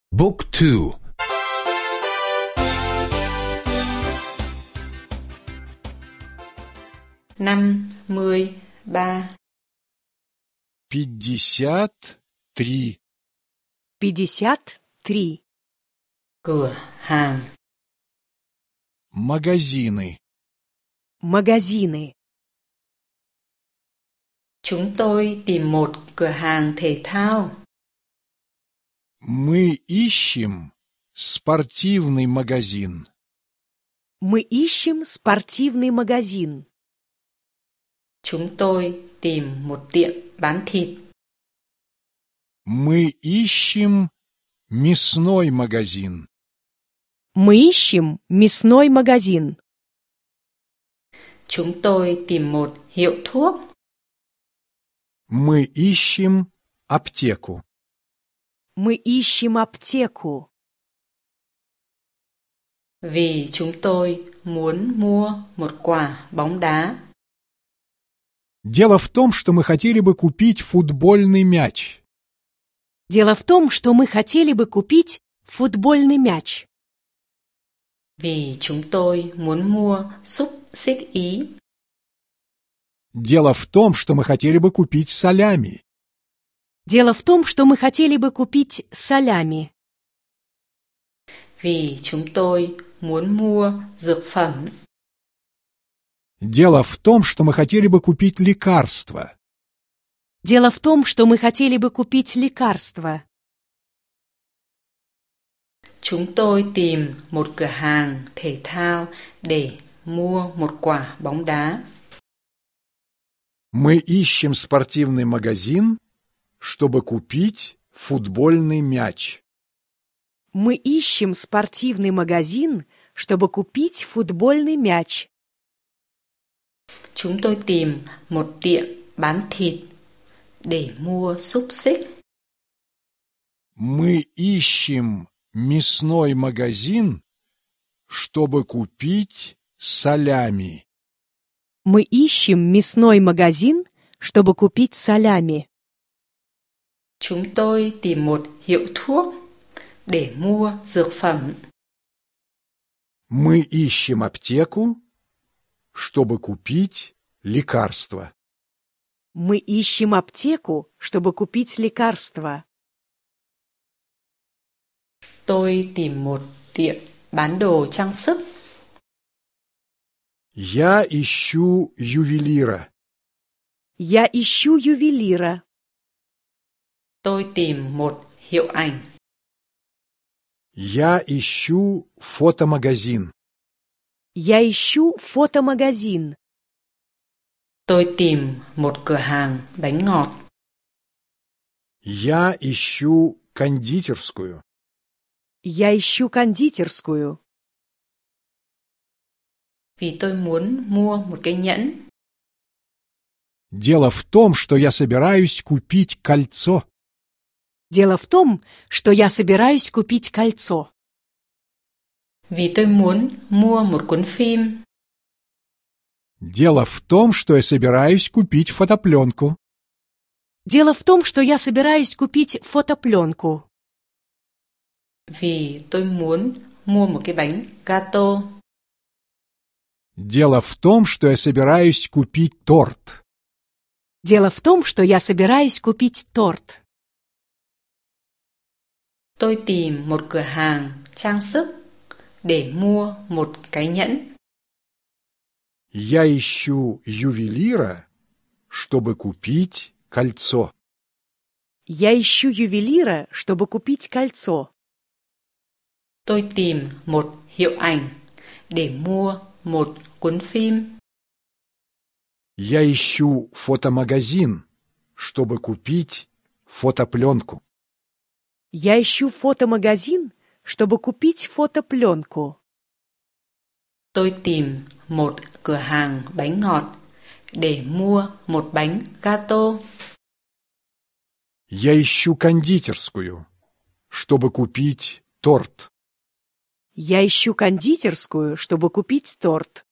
Book 2. 53. 53. 53. Cửa hàng. Магазины. Магазины. Chúng tôi tìm một cửa hàng thể thao. Мы ищем спортивный магазин. Мы ищем спортивный магазин. Chúng tôi tìm một tiệm bán thịt. Мы ищем мясной магазин. Мы ищем мясной магазин. Chúng tôi tìm một hiệu thuốc. Мы ищем аптеку. Мы ищем аптеку. Vì chúng tôi muốn mua một quả bóng đá. Дело в том, что мы хотели бы купить футбольный мяч. Дело в том, что мы хотели бы купить футбольный мяч. Vì chúng tôi muốn mua xúc xích Ý. Дело в том, что мы хотели бы купить салями. Дело в том, что мы хотели бы купить салями. Vì chúng tôi muốn mua dược phẩm. Дело в том, что мы хотели бы купить лекарства. Дело в том, что мы хотели бы купить лекарства. Chúng tôi tìm một cửa hàng thể thao để mua một quả bóng đá. Мы ищем спортивный магазин, чтобы купить футбольный мяч. Мы ищем спортивный магазин, чтобы купить футбольный мяч. Chúng tôi tìm một tiệm bán thịt để mua xúc xích. Мы ищем мясной магазин, чтобы купить салями. Мы ищем мясной магазин, чтобы купить салями. Chúng tôi tìm một hiệu thuốc để mua dược phẩm. Мы ищем аптеку, чтобы купить лекарства. Мы ищем аптеку, чтобы купить лекарства. Tôi tìm một tiệm bán đồ trang sức. Я ищу ювелира. Я ищу ювелира. Tôi tìm một hiệu ảnh. Я ищу фотомагазин. Я ищу фотомагазин. Tôi tìm một cửa hàng bánh ngọt. Я ищу кондитерскую. Я ищу кондитерскую. Vì tôi muốn mua một cái nhẫn. Дело в том, что я собираюсь купить кольцо. Дело в том, что я собираюсь купить кольцо. Vì tôi muốn mua một cuốn phim. Дело в том, что я собираюсь купить фотопленку. Дело в том, что я собираюсь купить фотопленку. Vì tôi muốn mua một cái bánh gato. Дело в том, что я собираюсь купить торт. Дело в том, что я собираюсь купить торт. Tôi tìm một cửa hàng trang sức để mua một cái nhẫn. Я ищу ювелира, чтобы купить кольцо. Я ищу ювелира, чтобы купить кольцо. Tôi tìm một hiệu ảnh để mua một cuốn phim. Я ищу фотомагазин, чтобы купить фотопленку. Я ищу фотомагазин, чтобы купить фотопленку. Tôi tìm một cửa hàng bánh ngọt để mua một bánh gato. Я ищу кондитерскую, чтобы купить торт. Я ищу кондитерскую, чтобы купить торт.